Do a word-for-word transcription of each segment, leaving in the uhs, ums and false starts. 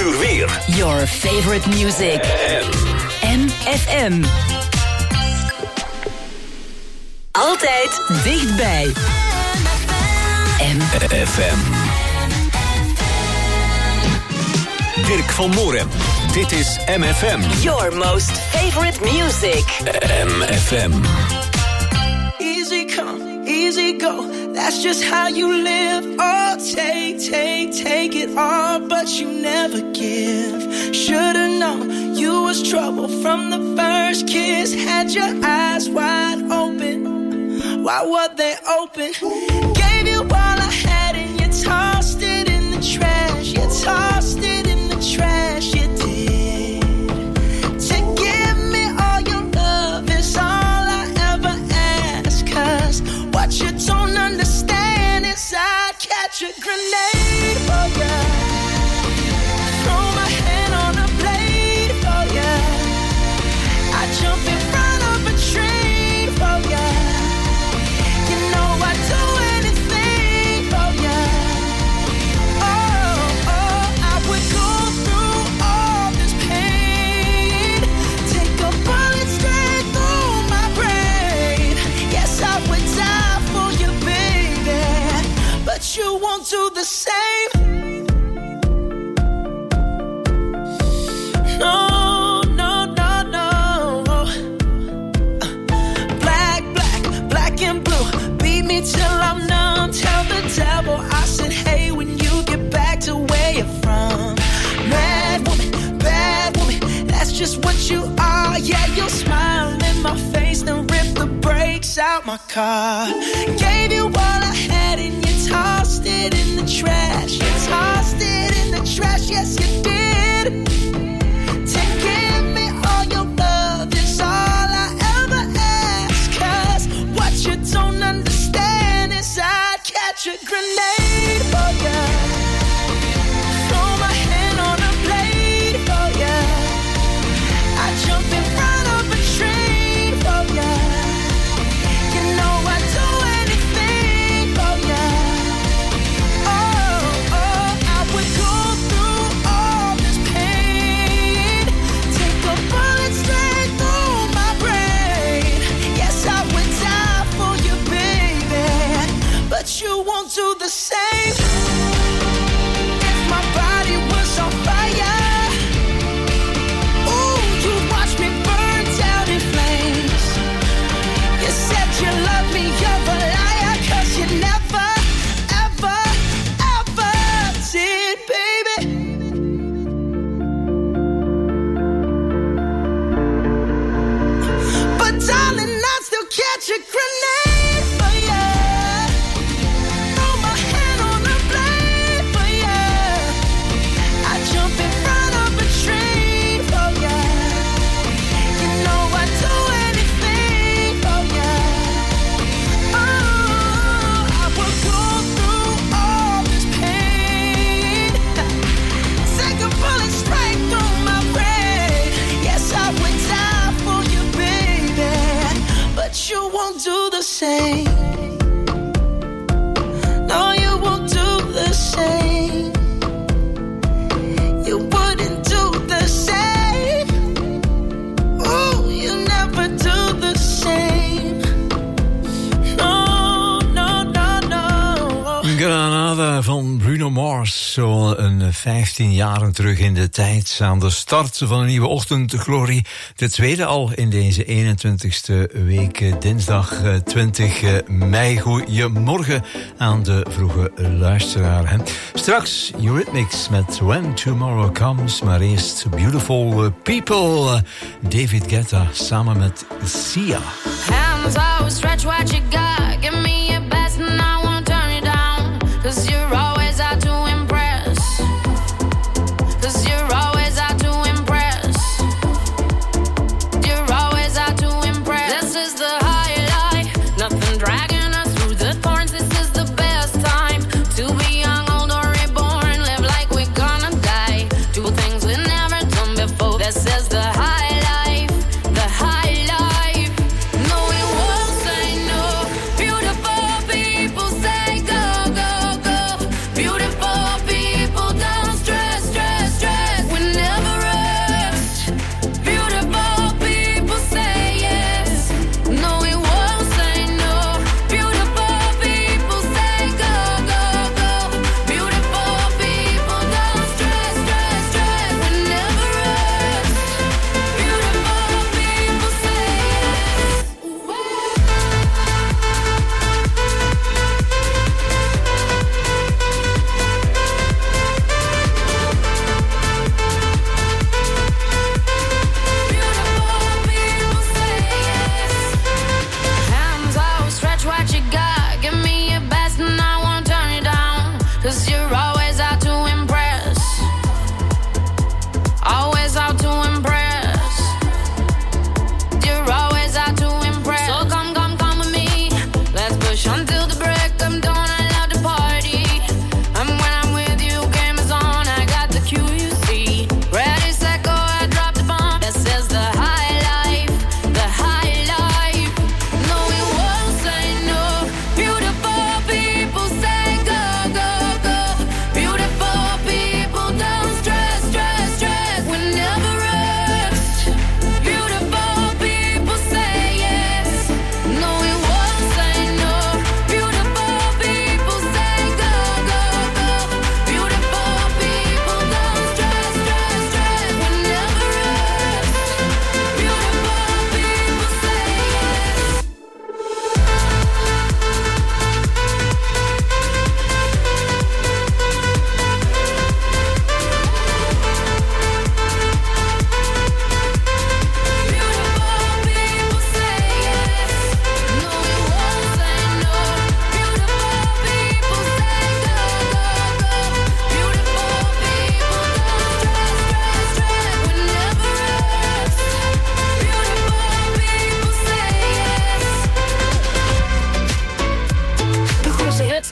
uur weer. Your favorite music. M F M. Altijd dichtbij. M F M. Dirk van Moorem. Dit is M F M. Your most favorite music. M F M. Easy come, easy go. That's just how you live. Oh, take, take, take it all, but you never give. Should've known you was trouble from the first kiss. Had your eyes wide open. Why were they open? Gave you all I had and you tossed it in the trash. You tossed it in the trash, you did. To give me all your love is all I ever ask. Cause what you don't understand is I'd catch a grenade for ya. Throw my hand on a blade for ya. I'd jump in front of a train for ya. You know I'd do anything for ya. Oh, oh, I would go through all this pain. Take a bullet straight through my brain. Yes, I would die for you, baby, but you won't do the same. No, no, no, no. Black, black, black and blue. Beat me till I'm numb. Tell the devil I said, hey, when you get back to where you're from. Mad woman, bad woman, that's just what you are. Yeah, you'll smile in my face, then rip the brakes out my car. Gave you all I had and you tossed it in the trash. You tossed it in the trash, yes you did. To give me all your love is all I ever ask. Cause what you don't understand is I'd catch a grenade for ya. Throw my hand on a blade for ya. I'd jump in front of a train for ya. You know I'd do anything for ya. Oh, oh, I would go through all this pain. Take a bullet straight through my brain. Yes, I would die for you, baby, but you won't do the same. If my body was on fire, ooh, you'd watch me burn down in flames. You said you love me, you're a liar, cause you never, ever, ever did, baby. But darling, I'd still catch a grenade for ya. Throw my hand on a blade for ya. I'd jump in front of a train for ya. You know I'd do anything for ya. Oh, I would go through all this pain. Take a bullet straight through my brain. Yes, I would die for you, baby, but you won't do the same. No, you won't do the same. You wouldn't do the same. Ooh, you never do the same. No, no, no, no. Granada van Bruno Mars, zo een vijftien jaren terug in de tijd, aan de start van een nieuwe ochtendglorie. De tweede al in deze eenentwintigste week, dinsdag twintig mei. Goeiemorgen aan de vroege luisteraar. Hè. Straks Eurythmics met When Tomorrow Comes, maar eerst Beautiful People. David Guetta samen met Sia. Hands out, stretch what you got. Give me your best and I won't turn it down. Cause you're always out to impress. Cause you're always out to impress. You're always out to impress. This is the high life. Nothing dragging us through the thorns. This is the best time to be young, old or reborn. Live like we're gonna die. Do things we've never done before. This is the high life. The high life. No, we won't say no.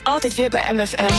altijd weer bij M F M.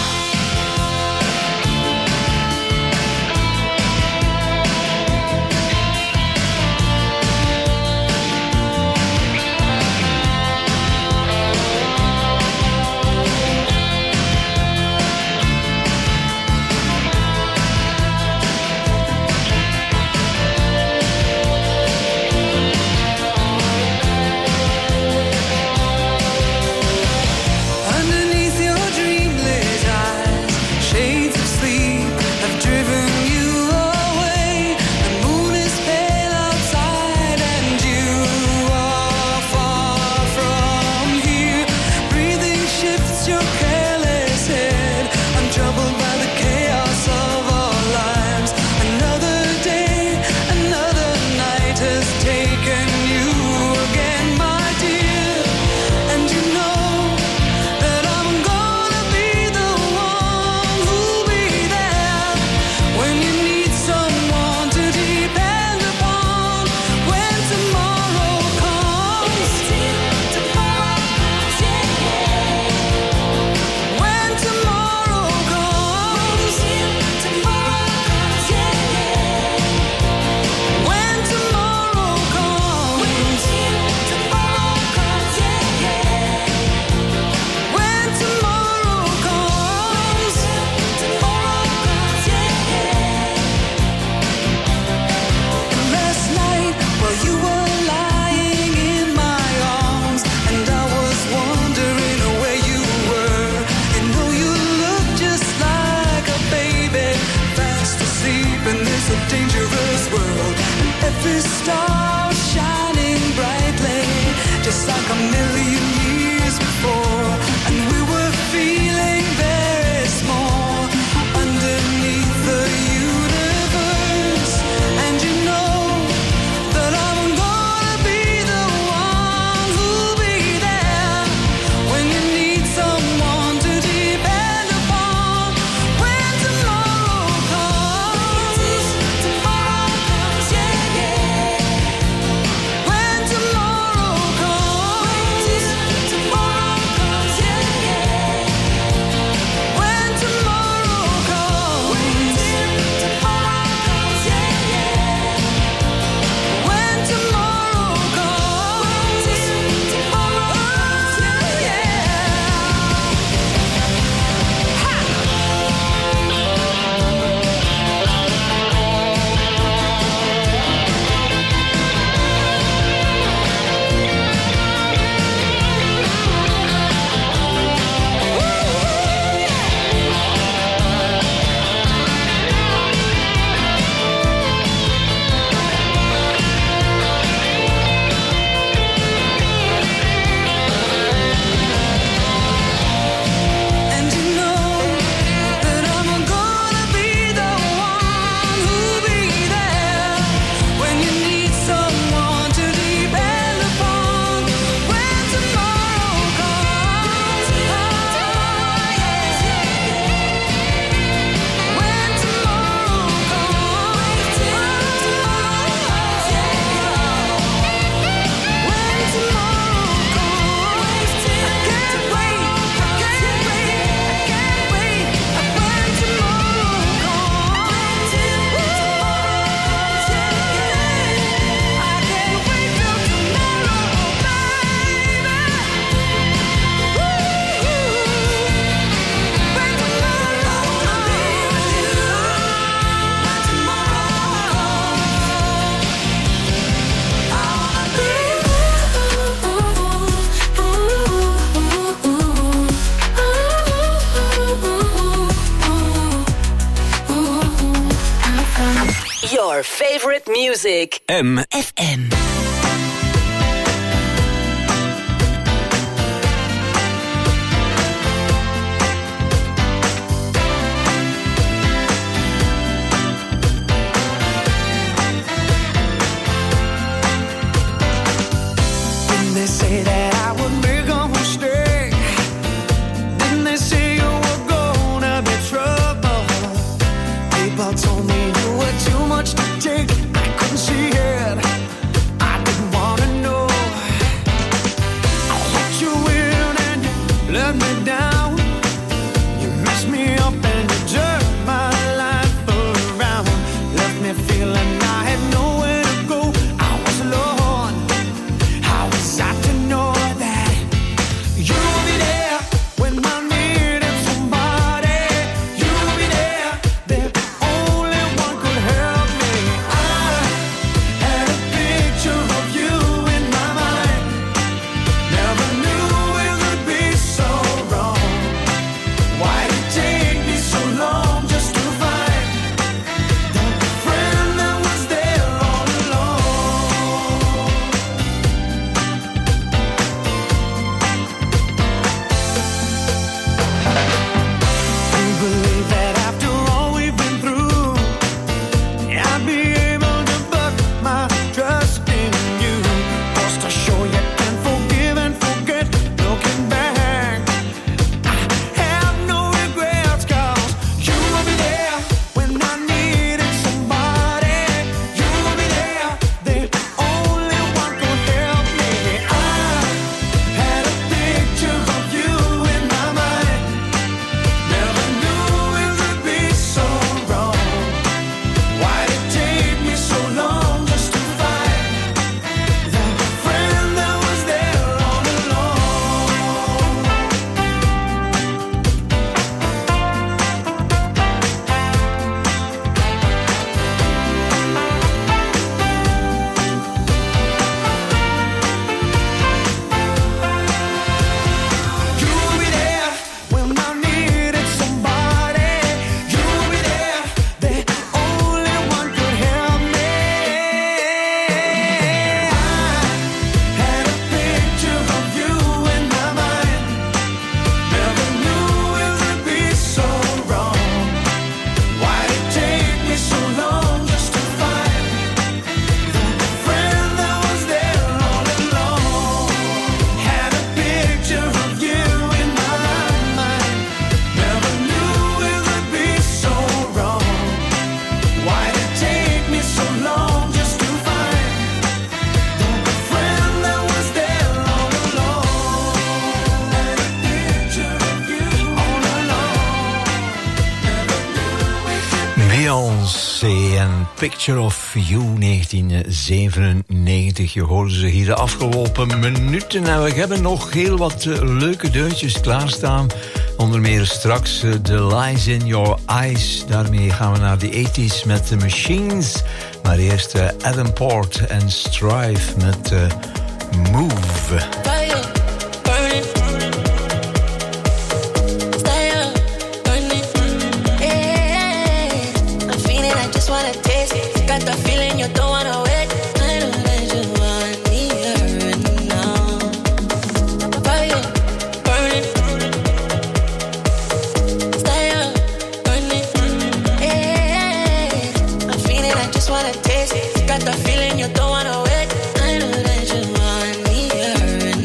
Your favorite music. M F M. They say that I would make a mistake. Didn't they say you were gonna be trouble? People told me you were too much to take. I couldn't see it. I didn't wanna know. I let you in and you let me down. me up and you turned my life around. Left me feeling I had nowhere to go. I was alone. How was I to know that you'll be there when I needed somebody? You'll be there, the only one could help me. I had a picture of you in my mind. Never knew it would be so wrong. Why did it take me so long just to find the friend that was there all along? Do you believe that after all we've been through, I'd be able to put my trust in you? Just to show you can forgive and forget. Looking back, I have no regrets, 'cause you will be there when I needed somebody. You will be there, the only one could help me. I had a picture of you in my mind. Never knew it would be so wrong. Why did it take me so long just to find the friend that was there all along? You'll be there when I needed somebody. You'll be there, the only one could help me. I had a picture of you in my mind. Never knew it would be so wrong. Why did it take me so long just to find the friend that was there all along? Had a picture of you in my mind. Never knew it would be so wrong. Why did it take me so long just to find the friend that was there all along? Had a picture of you all along. Never knew it could be. Beyoncé en Picture of You negentien zevenennegentig. Je hoorde ze hier de afgelopen minuten. En we hebben nog heel wat eh, leuke deuntjes klaarstaan. Onder meer straks eh, The Lies in Your Eyes. Daarmee gaan we naar de tachtiger met The Machines. Maar eerst eh, Adam Port en Strive met eh, Move. Fire, burning. Stay up, burning. Yeah, I'm feeling, I just wanna taste it. Got the feeling you don't wanna wait. I know that you want me here now. Fire, burning. Stay up, burning. Yeah, I'm feeling, I just wanna taste it. Got the feeling you don't wanna wait. I know that you want me here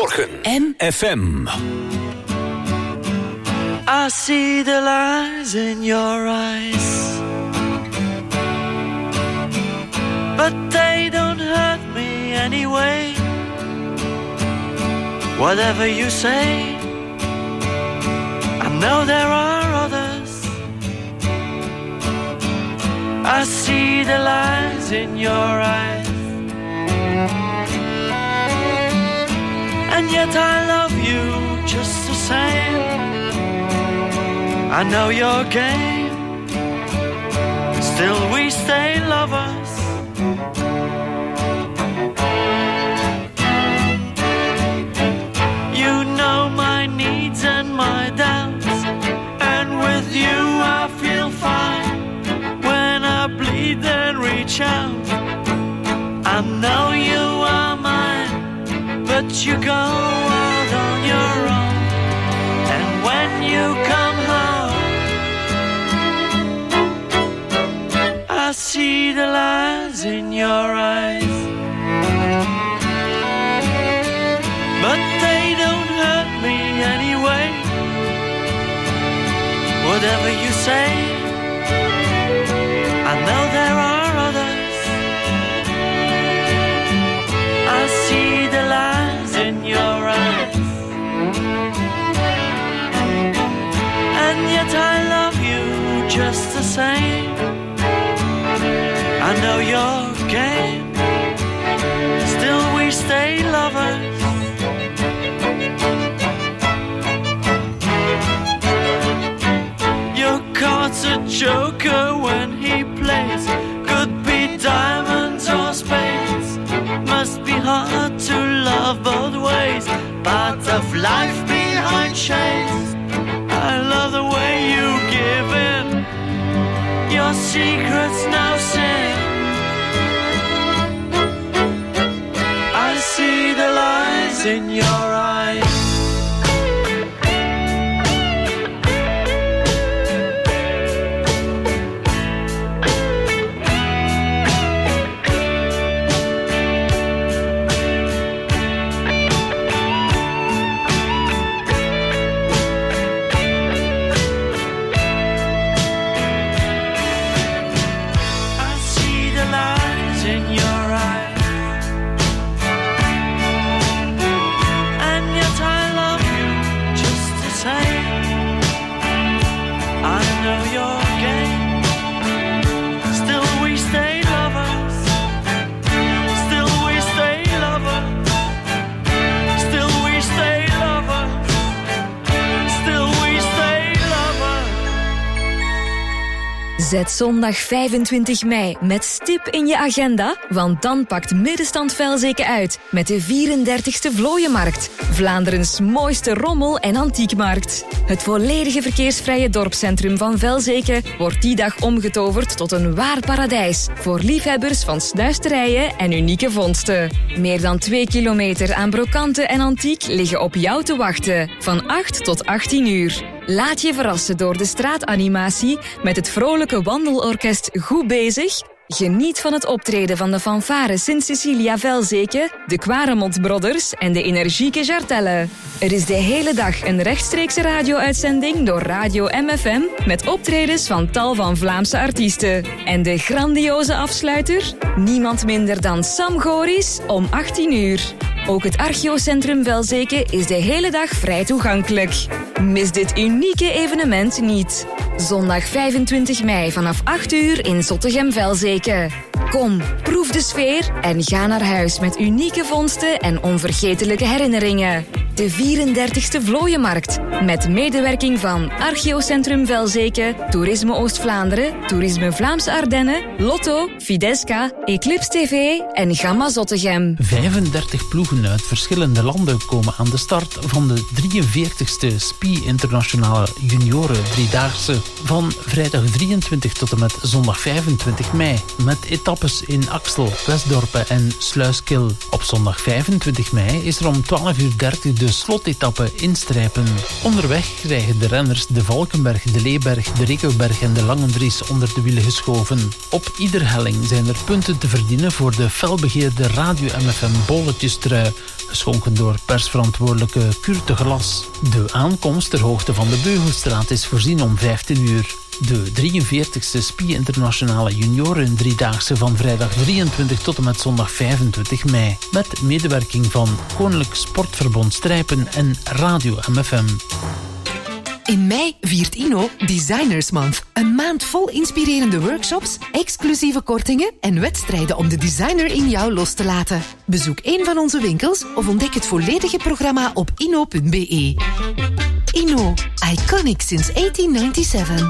Morgen. M. F M. I see the lies in your eyes, but they don't hurt me anyway. Whatever you say, I know there are others. I see the lies in your eyes, and yet I love you just the same. I know your game, still we stay lovers. You know my needs and my doubts, and with you I feel fine. When I bleed then reach out, I know you are mine, but you go out on your own. And when you come home, I see the lies in your eyes, but they don't hurt me anyway. Whatever you say, I know there are others. I see the lies in your eyes, and yet I love you just the same. I know your game, still we stay lovers. Your card's a joker when he plays, could be diamonds or spades. Must be hard to love both ways, part of life behind shades. I love the way you give in, your secret's no sin. I see the lies in your eyes. Zet zondag vijfentwintig mei met stip in je agenda, want dan pakt Middenstand Velzeke uit met de vierendertigste Vlooienmarkt, Vlaanderens mooiste rommel- en antiekmarkt. Het volledige verkeersvrije dorpscentrum van Velzeke wordt die dag omgetoverd tot een waar paradijs voor liefhebbers van snuisterijen en unieke vondsten. Meer dan twee kilometer aan brokanten en antiek liggen op jou te wachten, van acht tot achttien uur. Laat je verrassen door de straatanimatie met het vrolijke wandelorkest Goed Bezig. Geniet van het optreden van de fanfare Sint-Cecilia Velzeke, de Quaremont Brothers en de energieke Jartelle. Er is de hele dag een rechtstreekse radio-uitzending door Radio M F M met optredens van tal van Vlaamse artiesten. En de grandioze afsluiter? Niemand minder dan Sam Goris om achttien uur. Ook het Archeocentrum Velzeke is de hele dag vrij toegankelijk. Mis dit unieke evenement niet. Zondag vijfentwintig mei vanaf acht uur in Zottegem-Velzeke. Kom, proef de sfeer en ga naar huis met unieke vondsten en onvergetelijke herinneringen. De vierendertigste Vlooienmarkt, met medewerking van Archeocentrum Velzeke, Toerisme Oost-Vlaanderen, Toerisme Vlaamse Ardennen, Lotto, Fidesca, Eclipse T V en Gamma Zottegem. vijfendertig ploegen uit verschillende landen komen aan de start van de drieënveertigste S P I Internationale Junioren Driedaagse van vrijdag drieëntwintig tot en met zondag vijfentwintig mei, met etappes in Axel, Westdorpen en Sluiskil. Op zondag vijfentwintig mei is er om twaalf uur dertig de slotetappe Instrijpen. Onderweg krijgen de renners de Valkenberg, de Leeberg, de Rekelberg en de Langendries onder de wielen geschoven. Op ieder helling zijn er punten te verdienen voor de felbegeerde Radio M F M bolletjestrui. geschonken door persverantwoordelijke Kurt de Glas. De aankomst ter hoogte van de Beugelstraat is voorzien om vijftien uur. De drieënveertigste Spie Internationale Junioren Driedaagse van vrijdag drieëntwintig tot en met zondag vijfentwintig mei. Met medewerking van Koninklijk Sportverbond Strijpen en Radio M F M. In mei viert Inno Designers Month. Een maand vol inspirerende workshops, exclusieve kortingen en wedstrijden om de designer in jou los te laten. Bezoek een van onze winkels of ontdek het volledige programma op inno punt b e. Inno, iconic since eighteen ninety-seven.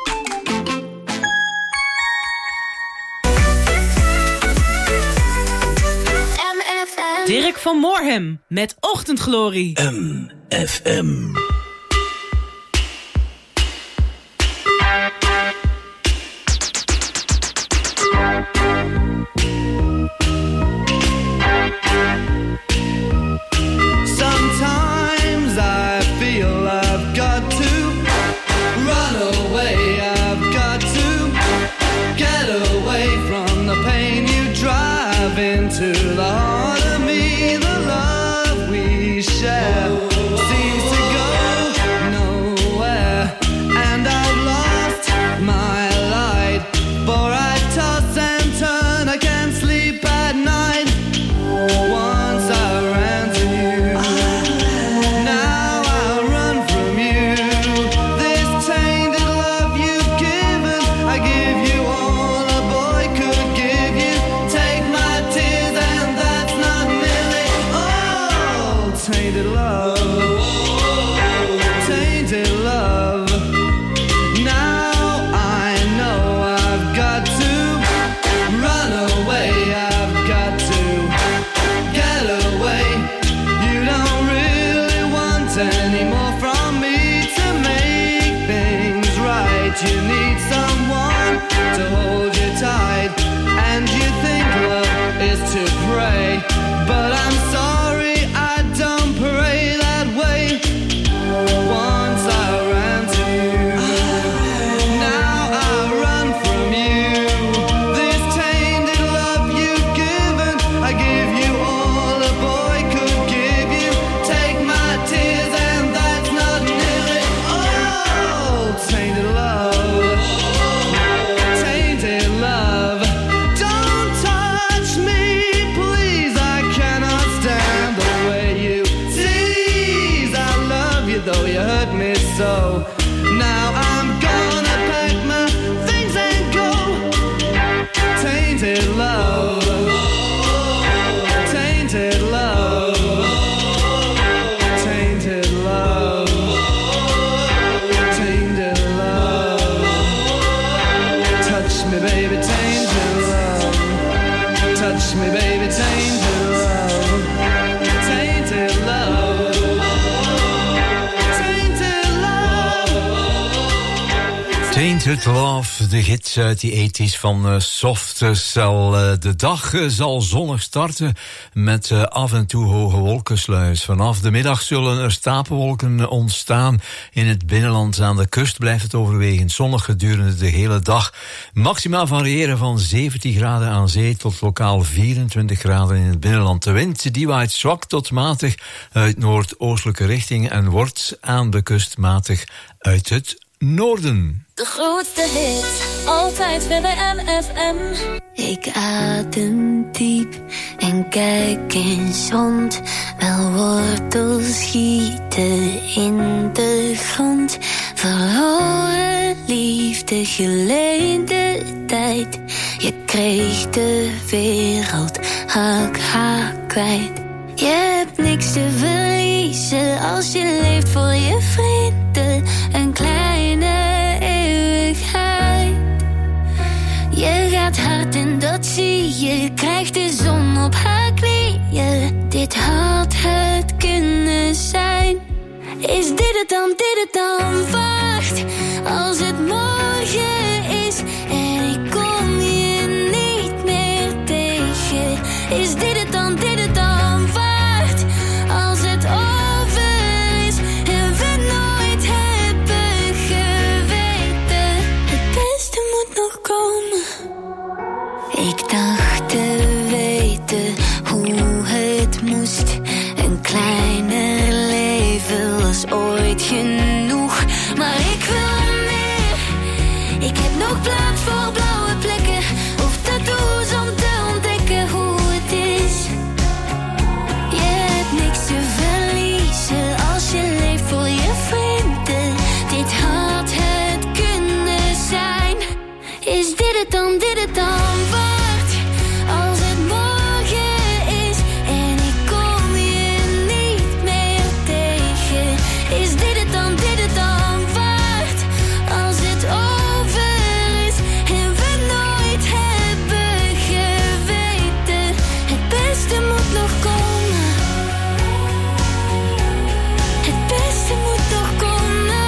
Dirk van Moorhem met Ochtendglorie. M F M. Sometimes I feel I've got to run away, I've got to get away from the pain you drive into the heart of me. The love we share seems to go nowhere, and I've lost my light, for I toss and turn, I can't sleep at night. Once I ran to you, now I run from you. This tainted love you've given, I give you all a boy could give you. Take my tears and that's not nearly all. Tainted love, tainted love. Now I know I've got to run away, I've got to get away. You don't really want any more from me to make things right. You need someone to hold you tight, and you think love is to pray, but I'm sorry, I don't pray that way. Once I ran to you, now I run from you. This tainted love you've given, I give you all a boy could give you. Take my tears and that's not nearly all. Tainted love, tainted love. Don't touch me, please, I cannot stand the way you tease. I love you though you hurt me so. Now I'm gonna pack my things and go. Tainted love, tainted love, tainted love, tainted love. Touch me, baby, tainted love. Touch me, baby, tainted love. Tainted love, tainted love. Tainted Love, de hits uit die eighties van uh, Soft Cell. Uh, de dag uh, zal zonnig starten met uh, af en toe hoge wolkensluis. Vanaf de middag zullen er stapelwolken ontstaan. In het binnenland aan de kust blijft het overwegend zonnig gedurende de hele dag. Maxima variëren van zeventien graden aan zee tot lokaal vierentwintig graden in het binnenland. De wind die waait zwak tot matig uit noordoostelijke richting en wordt aan de kust matig uit het noorden. De grootste hit, altijd bij de M F M. Ik adem diep en kijk eens rond. Wel wortels schieten in de grond. Verloren liefde, geleende tijd. Je kreeg de wereld, hak haar kwijt. Je hebt niks te verliezen als je leeft voor je vrienden. Een kleine eeuwigheid. Je gaat hard en dat zie je. Je krijgt de zon op haar knieën. Dit had het kunnen zijn. Is dit het dan, dit het dan? Wacht, als het morgen is en ik kom je niet meer tegen. Is dit het dan, dit het dan? Wacht, als het over is en we nooit hebben geweten. Het beste moet nog komen. Ik dacht te weten hoe het moest. dan, dit het dan wordt? Als het morgen is en ik kom je niet meer tegen. Is dit het dan, dit het dan wordt? Als het over is en we nooit hebben geweten. Het beste moet nog komen. Het beste moet nog komen.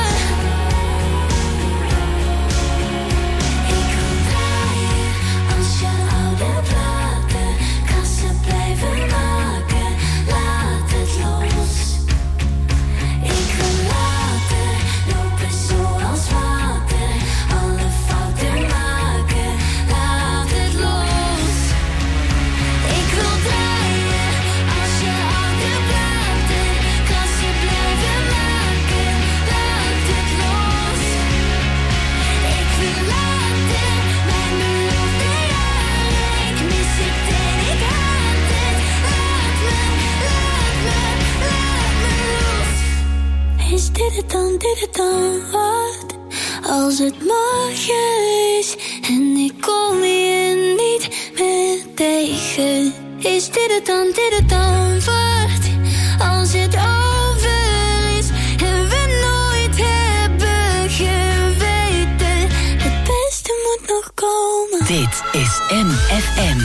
Ik wil draaien als je oude platen. Kassen blijven maken, laat het los. Ik wil laten lopen zoals water. Alle fouten maken, laat het los. Ik wil draaien als je oude platen. Kassen blijven maken, laat het los. Ik wil laten mijn beloofde jaren. Ik mis het en ik haat het. Laat me, laat me, laat me los. Is dit het dan, dit het dan wordt? Als het morgen is en ik kom je niet meer tegen. Is dit het dan, dit het dan wordt? Als het over is en we nooit hebben geweten. Het beste moet nog komen. Dit is M F M.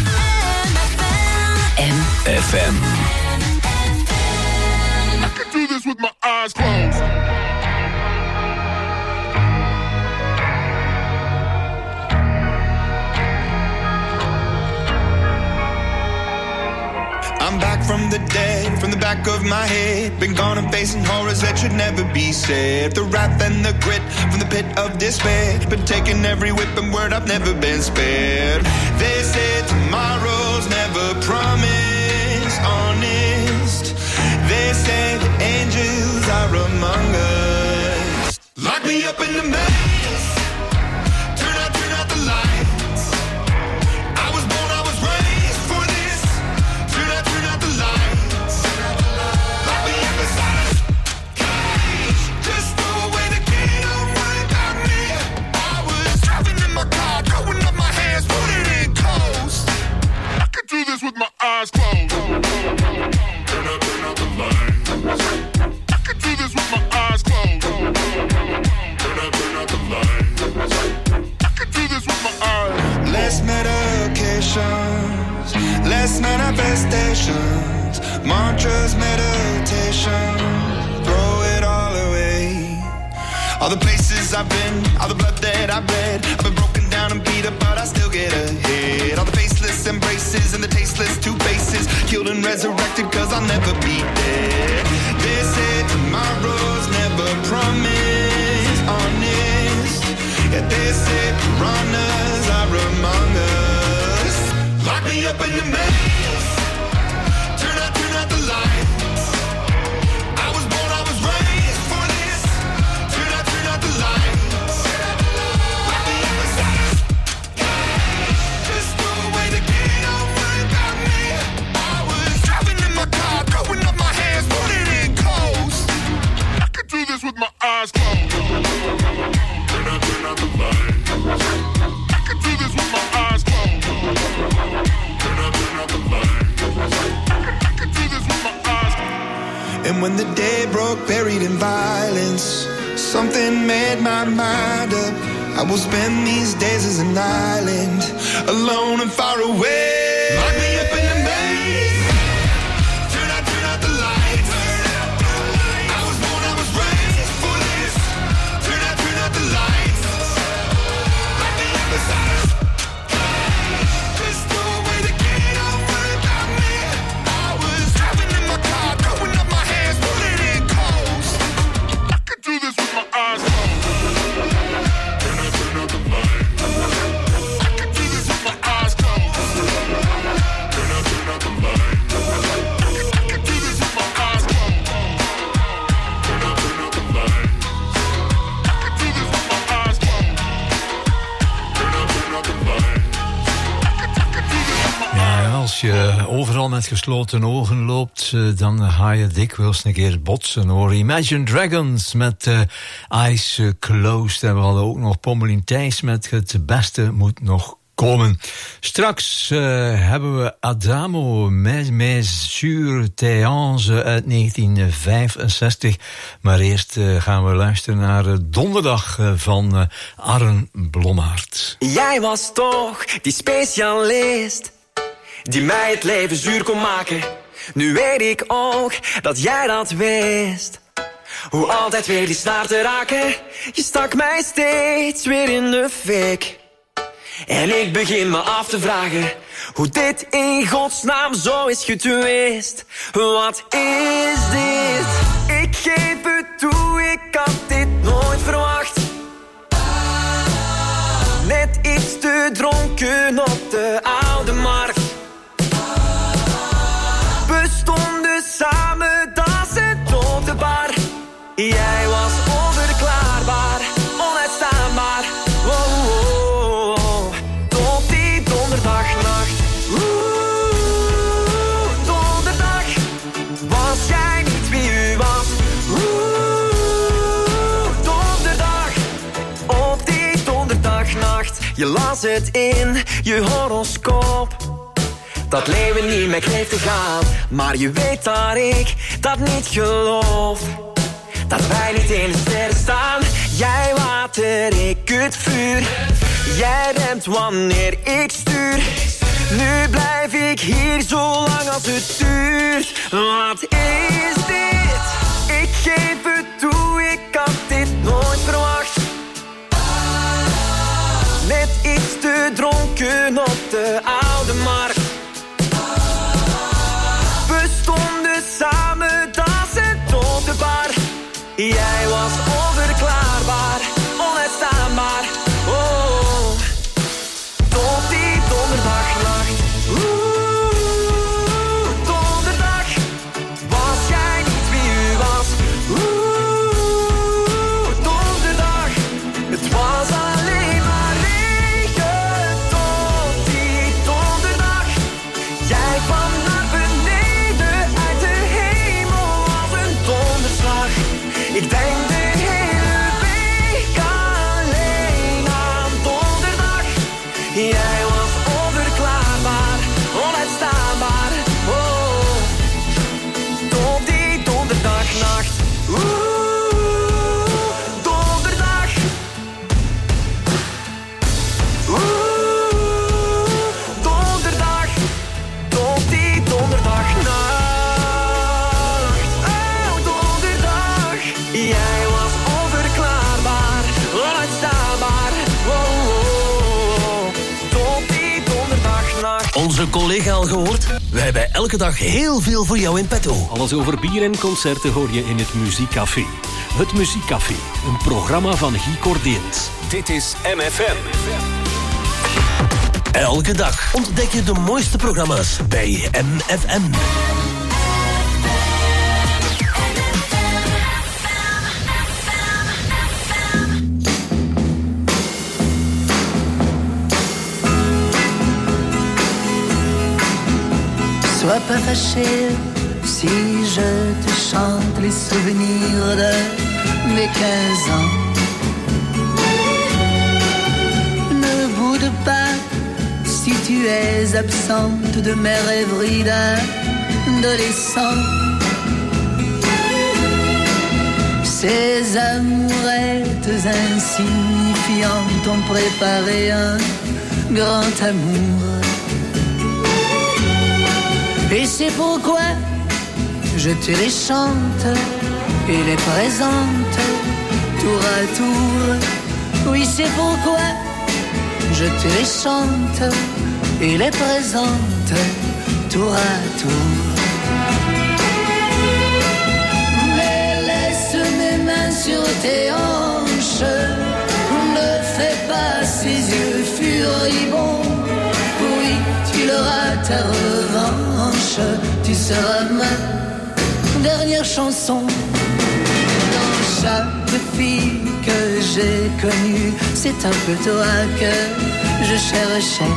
M F M. I could do this with my eyes closed. I'm back from the dead, from the back of my head. Been gone and facing horrors that should never be said. The wrath and the grit from the pit of despair. Been taking every whip and word, I've never been spared. They say tomorrow's never promised, honest. They say the angels are among us. Lock me up in the maze. Turn out, turn out the lights. I was born, I was raised for this. Turn out, turn out the lights. Lock me up inside a cage. Just throw away the key, don't worry about me. I was driving in my car, throwing up my hands, put it in coast. I could do this with my eyes closed. Turn out, turn out the lights. I could do this with my eyes closed. Turn out, turn out the lights. I could do this with my eyes. Less medications, less manifestations, mantras, meditation, throw it all away. All the places I've been, all the blood that I've bled, I've been broken down and beat up, but I still get ahead. All the faceless embraces and the tasteless two faces, killed and resurrected cause I'll never be dead. They say tomorrow's never promised, honest. Yeah, they say piranhas are among us. Lock me up in the maze. Turn out, turn out the lights. I was born, I was raised for this. Turn out, turn out the lights. Lock me up inside a cage. Just throw away the key, don't worry about me. I was driving in my car, throwing up my hands, put it in coast. I could do this with my eyes closed. Turn out, turn out the lights. I could do this with my eyes closed. Turn out, turn out the lights. I could, I could do this with my eyes closed. And when the day broke, buried in violence, something made my mind up. I will spend these days as an island, alone and far away. Lock me up in the maze. Turn out, turn out the lights. I was born, I was raised for this. Turn out, turn out the lights. Lock me up inside a cage. Just throw away the key, don't worry about me. I was driving in my car, throwing up my hands, put it in coast. I could do this with my eyes closed. Turn out, turn out the lights. I could do this with my eyes closed. Turn out, turn out the lights. I could, I could do this with my eyes closed. Turn out, turn out the lights. I could do this with my eyes closed. Turn out, turn out the lights. I could, I could do this with my eyes. Ja, als je overal met gesloten ogen loopt, eh, dan ga je dikwijls een keer botsen hoor. Imagine Dragons met uh, Eyes Closed. En we hadden ook nog Pommelien Thijs met Het Beste Moet Nog komen. Straks uh, hebben we Adamo met Mes sur tes anges uit negentien vijfenzestig. Maar eerst uh, gaan we luisteren naar uh, Donderdag uh, van uh, Arren Blommaert. Jij was toch die specialist die mij het leven zuur kon maken. Nu weet ik ook dat jij dat wist. Hoe altijd weer die snaar te raken. Je stak mij steeds weer in de fik. En ik begin me af te vragen hoe dit in godsnaam zo is getwist. Wat is dit? Ik geef het toe, ik had dit nooit verwacht. Net iets te dronken op de oude markt. We stonden samen, dansen tot de bar. Jij was onverklaarbaar, onuitstaanbaar. Wow, wow, wow. Tot die donderdagnacht. Oeh, donderdag. Was jij niet wie u was? Oeh, donderdag. Op die donderdagnacht. Je las het in je horoscoop. Dat leven niet meer kreeg te gaan. Maar je weet dat ik dat niet geloof. Dat wij niet in de sterren staan. Jij water, ik het vuur. Jij remt wanneer ik stuur. Nu blijf ik hier zo lang als het duurt. Wat is dit? Ik geef het toe, ik had dit nooit verwacht. Net iets te dronken op de oude markt. We stonden samen, dansen tot de bar. Jij was onverklaarbaar, onuitstaanbaar. Oh, tot die donderdagnacht. Oeh, donderdag. Was jij niet wie u was? Oeh, donderdag. Het was alleen maar regen tot die donderdag. Jij kwam naar beneden uit de hemel als een donderslag. Ik denk de hele week alleen aan donderdag. Jij was onverklaarbaar, onuitstaanbaar. Oh, tot die donderdagnacht. Oeh, donderdag. Oeh, donderdag. Tot die donderdagnacht. Jij was onverklaarbaar, onuitstaanbaar. Oh, oh, oh. Tot die donderdagnacht. Onze collega al gehoord? We hebben elke dag heel veel voor jou in petto. Alles over bier en concerten hoor je in het Muziekcafé. Het Muziekcafé, een programma van Guy Cordeens. Dit is M F M. Elke dag ontdek je de mooiste programma's bij M F M. Sois pas fâché si je te chante les souvenirs de mes quinze ans. Ne boude pas si tu es absente de mes rêveries d'adolescent. Ces amourettes insignifiantes ont préparé un grand amour. Et c'est pourquoi je te les chante et les présente tour à tour. Oui, c'est pourquoi je te les chante et les présente tour à tour. Mais laisse mes mains sur tes hanches, ne fais pas ces yeux furibonds. Oui, tu l'auras ta revanche, tu seras ma dernière chanson. Dans chaque fille que j'ai connue, c'est un peu toi que je cherchais.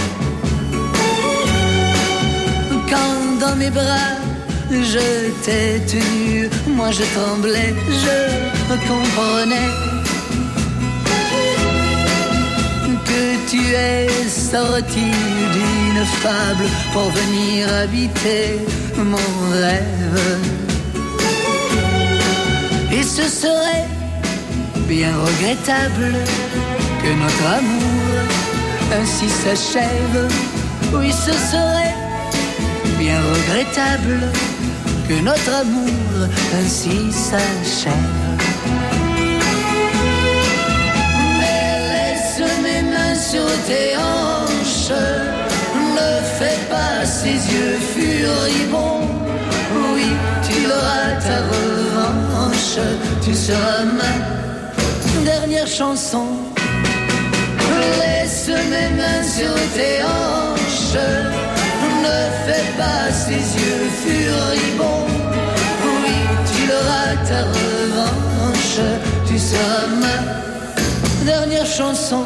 Quand dans mes bras je t'ai tenu, moi je tremblais, je comprenais. que tu es sorti d'une fable pour venir habiter mon rêve. Et ce serait bien regrettable que notre amour ainsi s'achève. Oui, ce serait bien regrettable que notre amour ainsi s'achève. Sur tes hanches, ne fais pas ces yeux furibonds. Oui, tu auras ta revanche, tu seras ma dernière chanson. Laisse mes mains sur tes hanches, ne fais pas ces yeux furibonds. Oui, tu auras ta revanche, tu seras ma dernière chanson.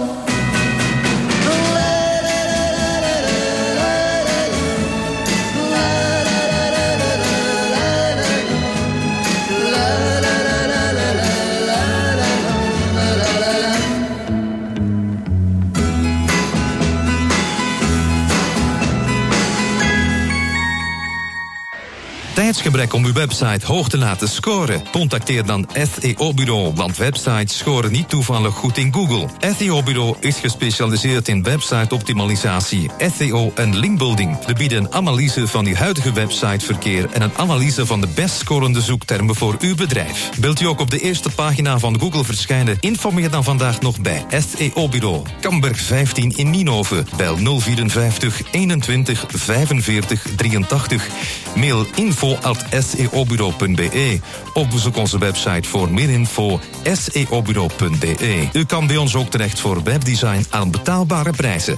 Tijdsgebrek om uw website hoog te laten scoren? Contacteer dan S E O-bureau, want websites scoren niet toevallig goed in Google. S E O-bureau is gespecialiseerd in website-optimalisatie, S E O en linkbuilding. We bieden een analyse van uw huidige websiteverkeer en een analyse van de best scorende zoektermen voor uw bedrijf. Wilt u ook op de eerste pagina van Google verschijnen? Informeer dan vandaag nog bij S E O-bureau. Kamberg vijftien in Nienhoven. Bel nul vierenvijftig eenentwintig vijfenveertig drieëntachtig. Mail info at s e o bureau punt b e. Of bezoek onze website voor meer info s e o bureau punt b e. U kan bij ons ook terecht voor webdesign aan betaalbare prijzen.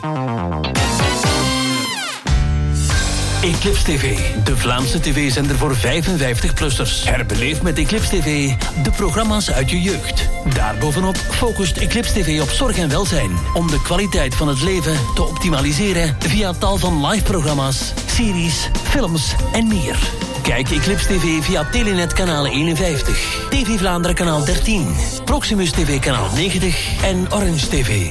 Eclipse T V, de Vlaamse tv-zender voor vijfenvijftig-plussers. Herbeleef met Eclipse T V de programma's uit je jeugd. Daarbovenop focust Eclipse T V op zorg en welzijn, om de kwaliteit van het leven te optimaliseren via tal van live-programma's, series, films en meer. Kijk Eclipse T V via Telenet kanaal eenenvijftig, T V Vlaanderen kanaal dertien, Proximus T V kanaal negentig en Orange T V.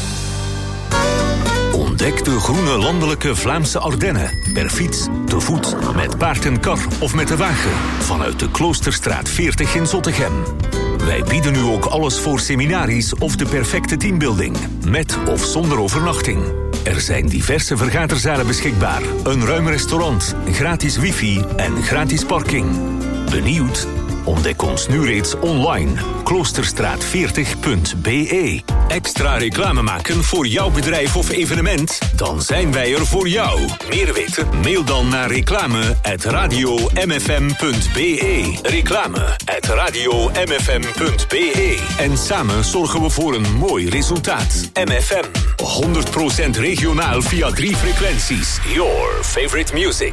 Ontdek de groene landelijke Vlaamse Ardennen. Per fiets, te voet, met paard en kar of met de wagen. Vanuit de Kloosterstraat veertig in Zottegem. Wij bieden u ook alles voor seminaries of de perfecte teambuilding. Met of zonder overnachting. Er zijn diverse vergaderzalen beschikbaar. Een ruim restaurant, gratis wifi en gratis parking. Benieuwd? Ontdek ons nu reeds online. kloosterstraat veertig punt b e. Extra reclame maken voor jouw bedrijf of evenement? Dan zijn wij er voor jou. Meer weten? Mail dan naar reclame at radio m f m punt b e. Reclame at radio m f m punt b e. En samen zorgen we voor een mooi resultaat. M F M, honderd procent regionaal via drie frequenties. Your favorite music.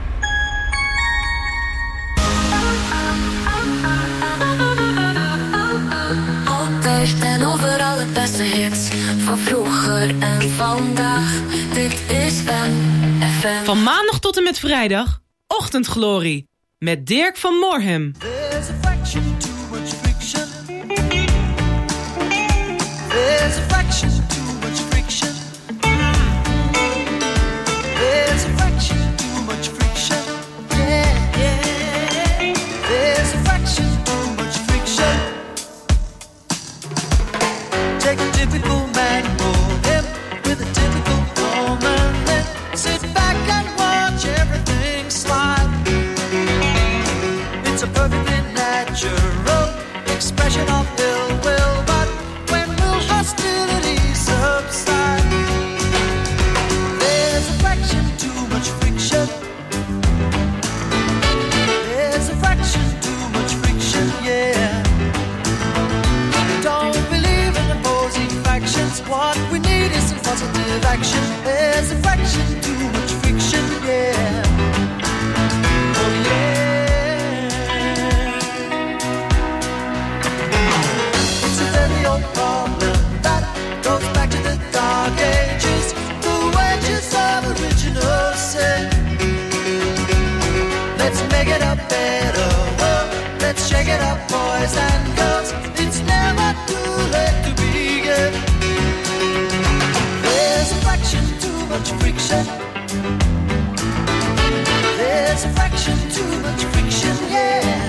En overal het beste hits van vroeger en vandaag. Dit is M F M. Van maandag tot en met vrijdag, Ochtendglorie. Met Dirk van Moorhem. There's a fraction too much friction. There's a fraction too much friction. There's a fraction too much friction. Yeah, yeah. There's a fraction too much friction. Take a typical man and mold him with a typical woman, then sit back and watch everything slide. It's a perfectly natural expression of ill will, but when will hostility subside? There's a fraction too much friction. There's a fraction too much friction, yeah. Don't believe in opposing factions. What we need is some positive action. There's a fraction too much friction, yeah. Oh yeah. much friction. There's a fraction too much friction, yeah.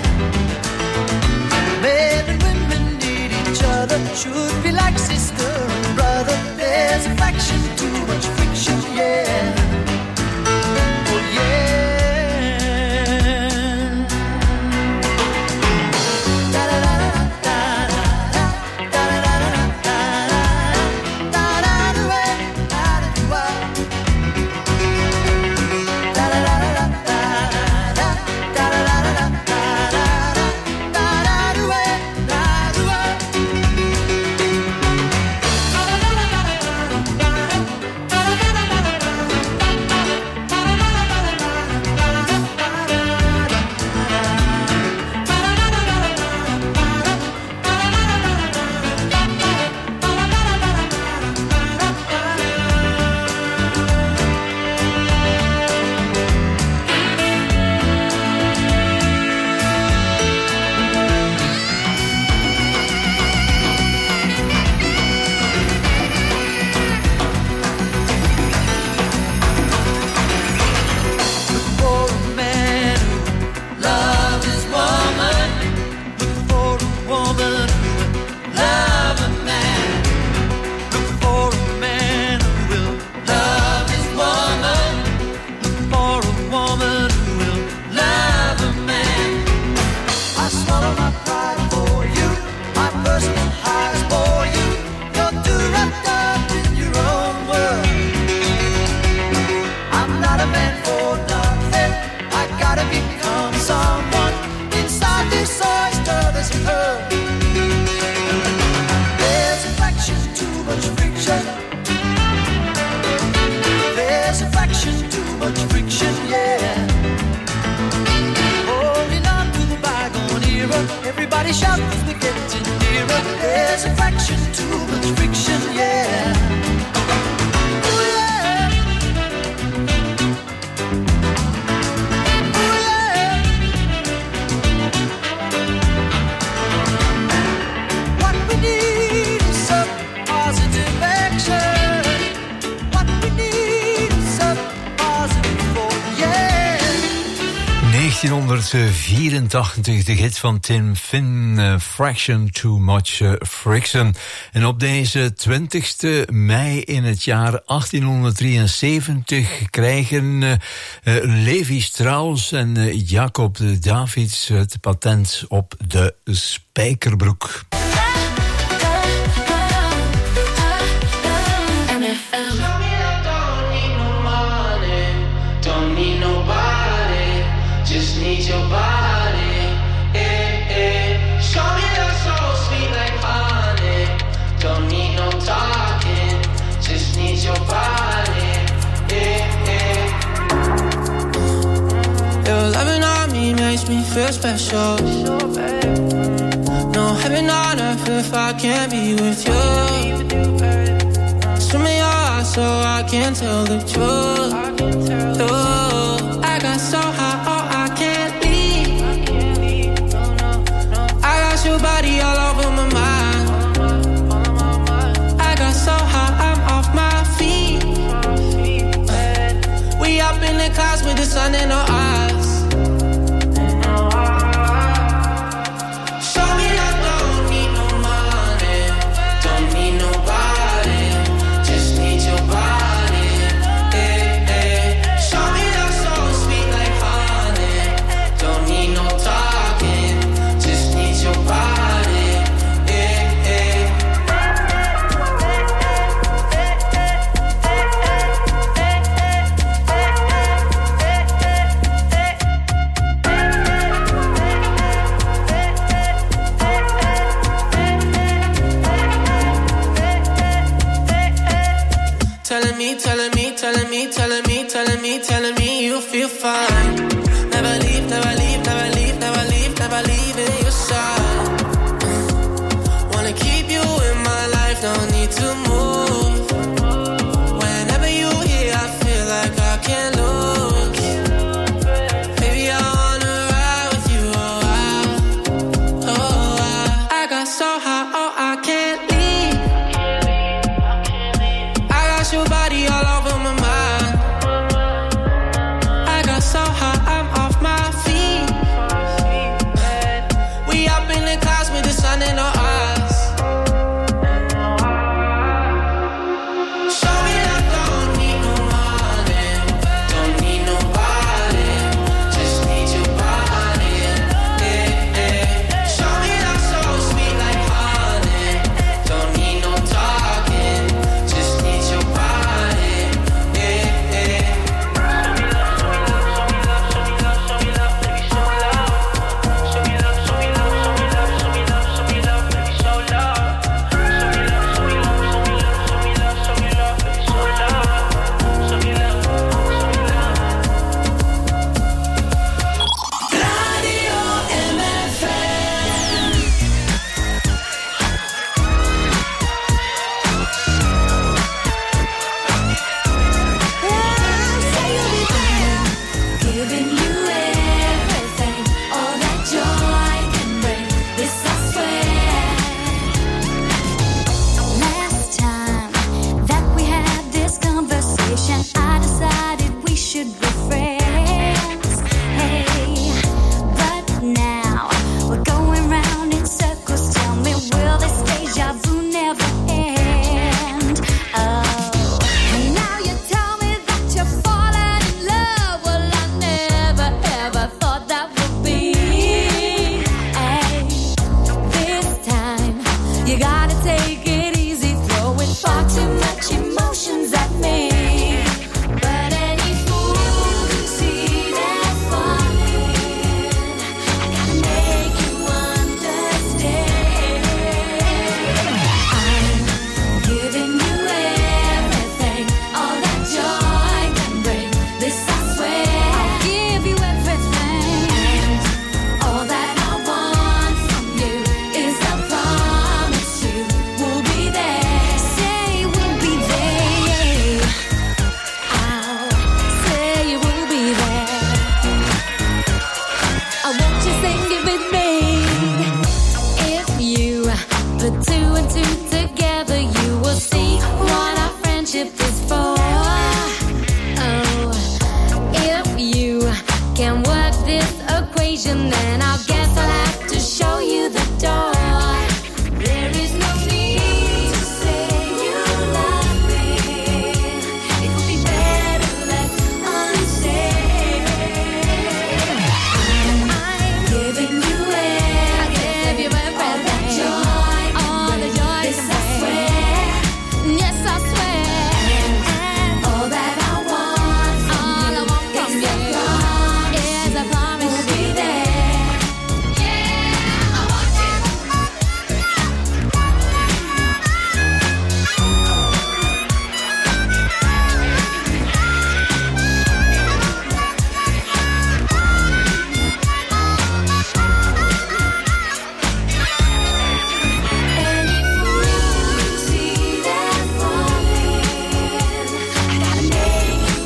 Men and women need each other, should be like sister and brother. There's a fraction too much friction, yeah. Oh yeah. Everybody shout as we're getting nearer. There's a fraction too much friction, yeah. Ooh, yeah. Ooh, yeah. What we need is some positive action. What we need is some positive thought, yeah. negentien vierentachtig, de hit van Tim Finn, uh, Fraction Too Much uh, Friction. En op deze twintigste mei in het jaar achttienhonderddrieënzeventig krijgen uh, uh, Levi Strauss en uh, Jacob de Davids het patent op de spijkerbroek. Need your body, eh, eh. Show me love so sweet like honey. Don't need no talking, just need your body, eh, eh. Your loving on me makes me feel special. No heaven on earth if I can't be with you. Swim in your eyes so I can tell the truth. Ooh, I got so high, oh, I can't leave. I got your body all over my mind. I got so high, I'm off my feet. We up in the clouds with the sun in our eyes. Show me that don't need no money, don't need nobody, just need your body. Eh, eh. Show me that so sweet like honey. Don't need no talking, just need your body. Eh, eh. Telling me, telling me, telling me, telling me, telling me, telling me you feel fine. Never leave, never leave, never leave, never leave, never leave in your side. Wanna keep you in my life, no need to move. Whenever you here, I feel like I can't lose. Baby, I wanna ride with you, oh I, oh I. I got so high, oh I can't leave. I got your body all over my mind. I decided we should be friends. Hey, but now we're going round in circles. Tell me, will this deja vu never end? Oh, and now you tell me that you're falling in love. Well, I never ever thought that would be. Hey, this time you gotta take it easy, throwing far too much emotions at me. But any fool who see that falling, I gotta make you understand. I'm giving you everything, all that joy can bring. This I swear, I'll give you everything. And all that I want from you is a promise you will be there. Say we'll be there. I'll say you will be there. I want you sing it with me. If you put two and two together, you will see what our friendship is for. Oh, if you can work this equation, then I guess I'll have to show you the door. There is no need to say you love me. It would be better left unsaid. I'm giving you everything, all that joy, all the joy. This I swear, yes I swear. And all that I want from all you I want from is you a promise is a promise we'll be there. Yeah, I want you. Any fool who see that falling, I gotta make you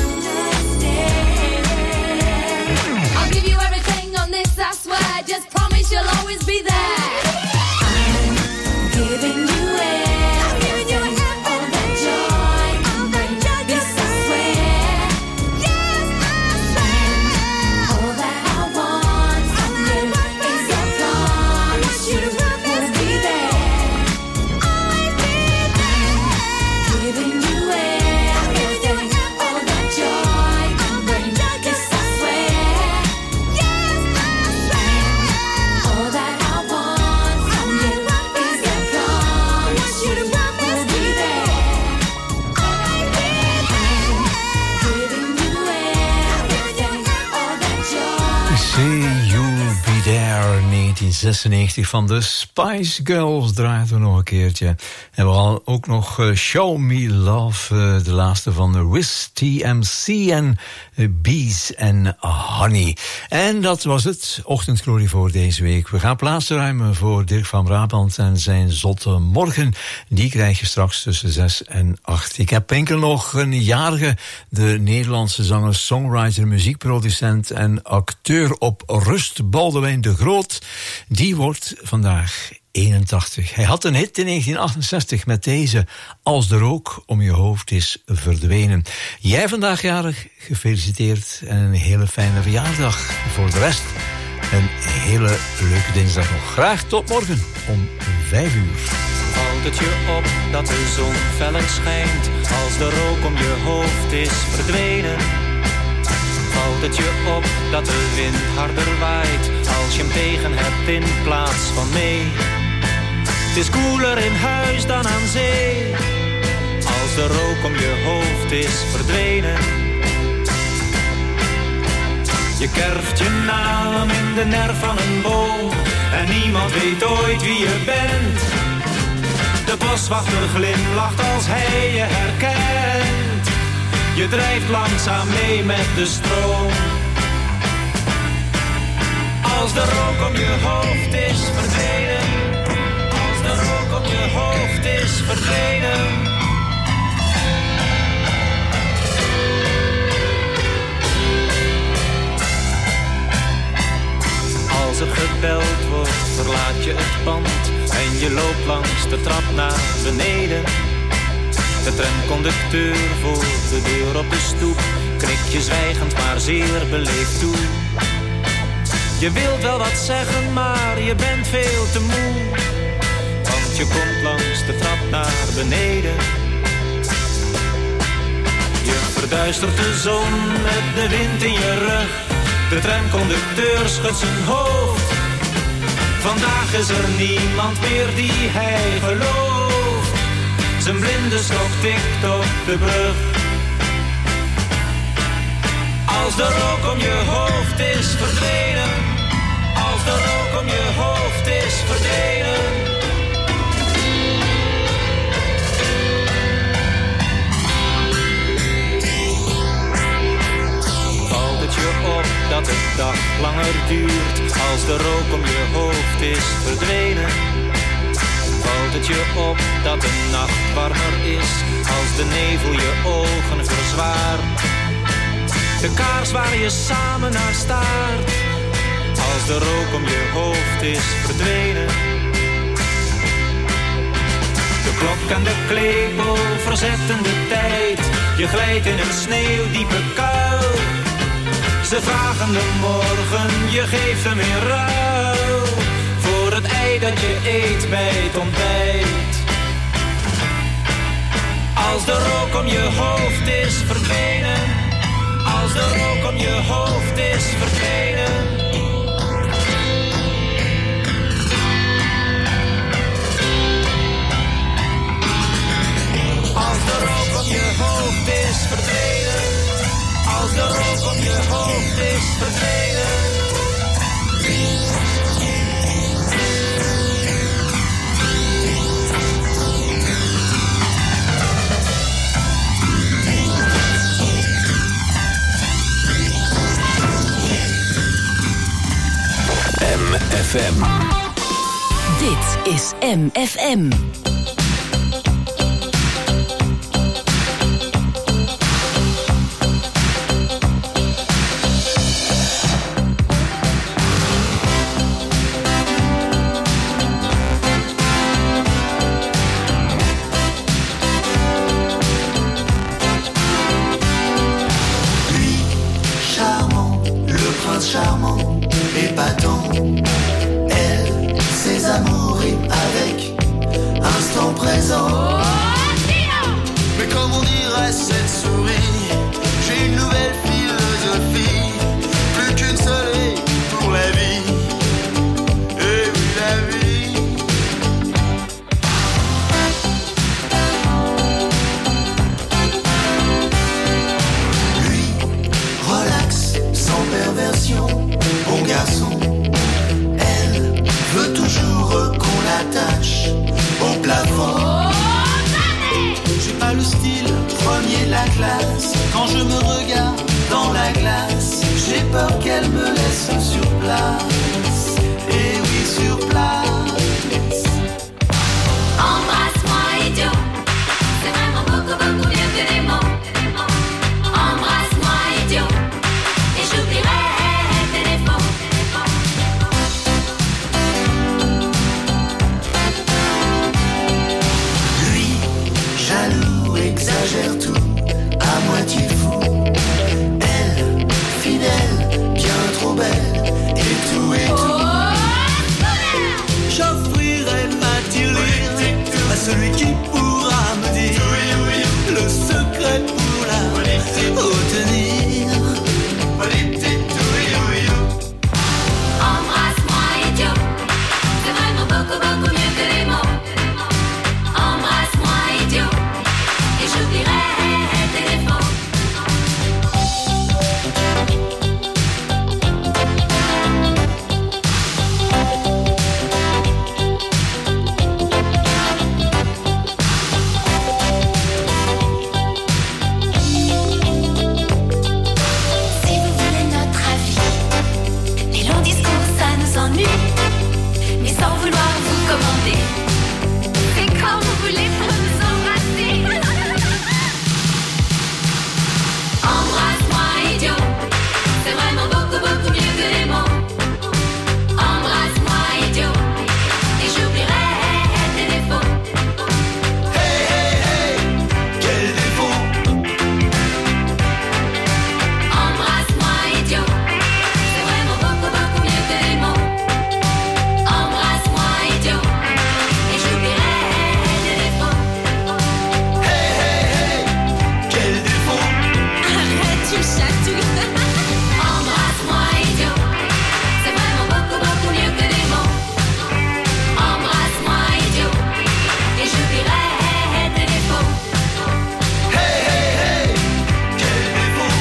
understand. I'll give you everything on this, I swear. Just promise you'll always be there. I'm giving you everything, all that joy can bring. This I swear, yes I swear. All that I want from you is a promise you will be there. Always be there. Giving you everything, all that joy can bring. This I swear, yes I swear. All that I want from you is a promise you will be there. Always be there. Giving you everything, all that joy. See You'll Be There, negentien zesennegentig van de Spice Girls draaien we nog een keertje. En we hadden ook nog eh, Show Me Love, eh, de laatste van de Wiz T M C en eh, Bees and Honey. En dat was het, Ochtendglorie voor deze week. We gaan plaats ruimen voor Dirk van Brabant en zijn Zotte Morgen. Die krijg je straks tussen zes en acht. Ik heb enkel nog een jarige, de Nederlandse zanger, songwriter, muziekproducent en acteur op rust, Boudewijn de Groot. Die wordt vandaag eenentachtig. Hij had een hit in negentien achtenzestig met deze, Als de rook om je hoofd is verdwenen. Jij vandaag jarig, gefeliciteerd en een hele fijne verjaardag. Voor de rest een hele leuke dinsdag nog. Graag tot morgen om vijf uur. Valt het je op dat de zon feller schijnt, als de rook om je hoofd is verdwenen? Valt het je op dat de wind harder waait, als je hem tegen hebt in plaats van mee? Het is koeler in huis dan aan zee, als de rook om je hoofd is verdwenen. Je kerft je naam in de nerf van een boom, en niemand weet ooit wie je bent. De boswachter glimlacht als hij je herkent. Je drijft langzaam mee met de stroom. Als de rook om je hoofd is verdwenen, als de rook op je hoofd is verdwenen. Als er gebeld wordt, verlaat je het pand en je loopt langs de trap naar beneden. De tramconducteur voor de deur op de stoep knikt je zwijgend maar zeer beleefd toe. Je wilt wel wat zeggen, maar je bent veel te moe. Want je komt langs de trap naar beneden. Je verduistert de zon met de wind in je rug. De tramconducteur schudt zijn hoofd. Vandaag is er niemand meer die hij gelooft. Zijn blinde stok tikt op de brug. Als de rook om je hoofd is verdwenen. Als de rook om je hoofd is verdwenen. Valt het je op dat de dag langer duurt. Als de rook om je hoofd is verdwenen. Valt het je op dat de nacht warmer is. Als de nevel je ogen verzwaart. De kaars waar je samen naar staart. Als de rook om je hoofd is verdwenen. De klok en de klepel verzetten de tijd. Je glijdt in een sneeuwdiepe kuil. Ze vragen de morgen, je geeft hem in ruil. Voor het ei dat je eet bij het ontbijt. Als de rook om je hoofd is verdwenen. Als de rook om je hoofd is verdwenen. Als de rook om je hoofd is verdwenen. Als de rook om je hoofd is verdwenen. M F M. Dit is M F M. Charmant, épatant, elle, ses amours avec instant présent. Mais comme on dirait cette souris, j'ai une nouvelle philosophie, plus qu'une seule pour la vie, et oui la vie. Lui, relax, sans perversion, bon garçon. Elle veut toujours qu'on l'attache au plafond. J'ai pas le style premier de la classe. Quand je me regarde dans la glace, j'ai peur qu'elle me laisse sur place. Et oui, sur place.